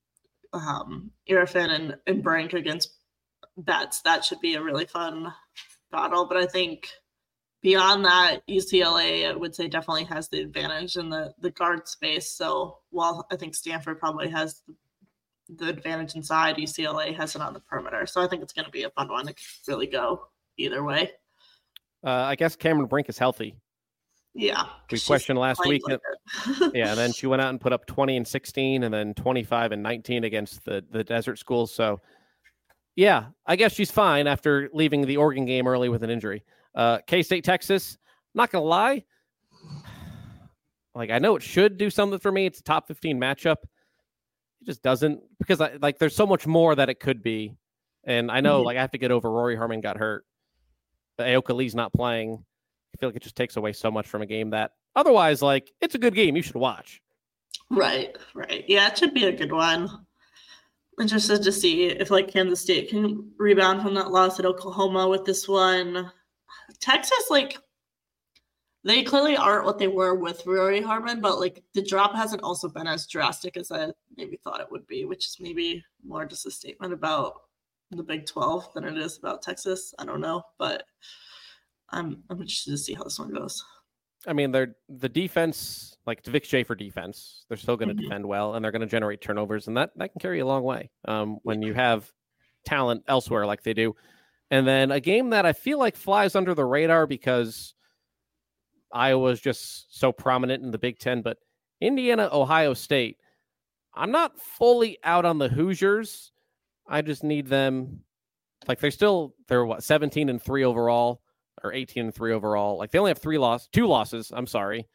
Irfin and Brink against Betts. That should be a really fun battle. But I think beyond that, UCLA, I would say, definitely has the advantage in the guard space. So while I think Stanford probably has the advantage inside, UCLA has it on the perimeter. So I think it's going to be a fun one. It could really go either way. I guess Cameron Brink is healthy. Yeah. We questioned last week. Like yeah, and then she went out and put up 20 and 16 and then 25 and 19 against the desert schools. So, yeah, I guess she's fine after leaving the Oregon game early with an injury. K-State, Texas, not going to lie. Like, I know it should do something for me. It's a top 15 matchup. It just doesn't, because there's so much more that it could be. And I know, I have to get over Rory Harmon got hurt. Aoka Lee's not playing. I feel like it just takes away so much from a game that otherwise, it's a good game. You should watch. Right. Yeah, it should be a good one. Interested to see if Kansas State can rebound from that loss at Oklahoma with this one. Texas, they clearly aren't what they were with Rory Harmon, but the drop hasn't also been as drastic as I maybe thought it would be, which is maybe more just a statement about the Big 12 than it is about Texas. I don't know, but I'm interested to see how this one goes. I mean, the defense, Vic Schaefer defense, they're still going to defend well, and they're going to generate turnovers, and that can carry a long way when you have talent elsewhere like they do. And then a game that I feel like flies under the radar because Iowa's just so prominent in the Big Ten, but Indiana, Ohio State, I'm not fully out on the Hoosiers. I just need them. They're 17-3 overall. Or 18-3 overall. They only have 2 losses. I'm sorry.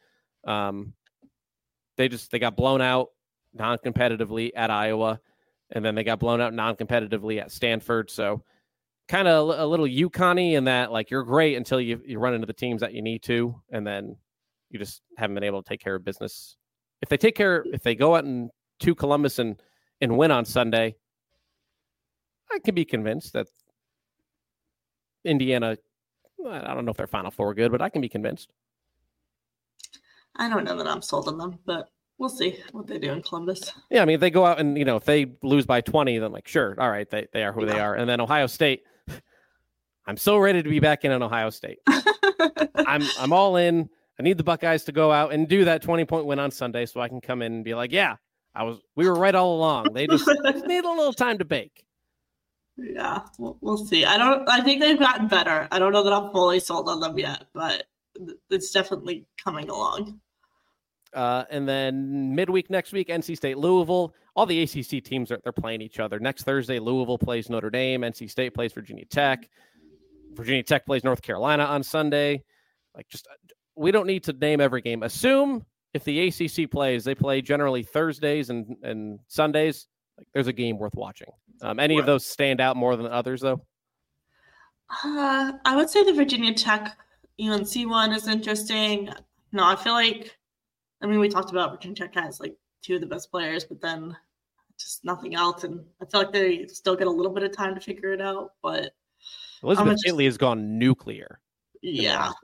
They got blown out non-competitively at Iowa, and then they got blown out non-competitively at Stanford. So kind of a little UConn-y in that you're great until you run into the teams that you need to, and then you just haven't been able to take care of business. If they go out to Columbus and win on Sunday, I can be convinced that Indiana, I don't know if they're Final Four good, but I can be convinced. I don't know that I'm sold on them, but we'll see what they do in Columbus. Yeah, I mean, if they go out and, if they lose by 20, then sure, all right, they are who they are. And then Ohio State, I'm so ready to be back in on Ohio State. I'm all in. I need the Buckeyes to go out and do that 20-point win on Sunday so I can come in and be yeah, we were right all along. They just need a little time to bake. Yeah, we'll see. I think they've gotten better. I don't know that I'm fully sold on them yet, but it's definitely coming along. And then midweek next week, NC State, Louisville. All the ACC teams they're playing each other. Next Thursday, Louisville plays Notre Dame. NC State plays Virginia Tech. Virginia Tech plays North Carolina on Sunday. We don't need to name every game. Assume if the ACC plays, they play generally Thursdays and Sundays. There's a game worth watching. Any of those stand out more than others, though? I would say the Virginia Tech UNC one is interesting. No, I feel we talked about Virginia Tech has 2 of the best players, but then just nothing else. And I feel like they still get a little bit of time to figure it out. But Elizabeth Haley has gone nuclear. Yeah.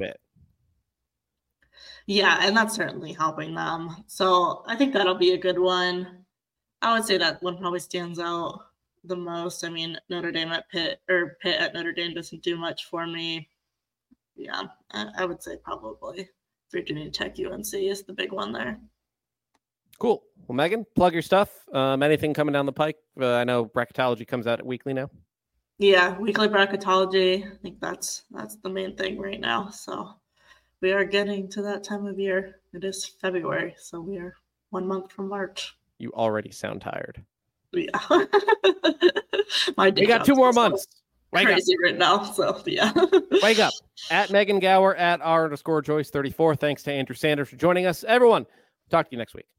Yeah, and that's certainly helping them. So I think that'll be a good one. I would say that one probably stands out the most. I mean, Notre Dame at Pitt, or Pitt at Notre Dame doesn't do much for me. Yeah, I would say probably Virginia Tech UNC is the big one there. Cool. Well, Megan, plug your stuff. Anything coming down the pike? I know bracketology comes out weekly now. Yeah, weekly bracketology. I think that's the main thing right now. So we are getting to that time of year. It is February, so we are 1 month from March. You already sound tired. Yeah. You got 2 more months. Crazy right now. So yeah. Wake up. At Megan Gower, at R_Joyce34. Thanks to Andrew Sanders for joining us. Everyone, talk to you next week.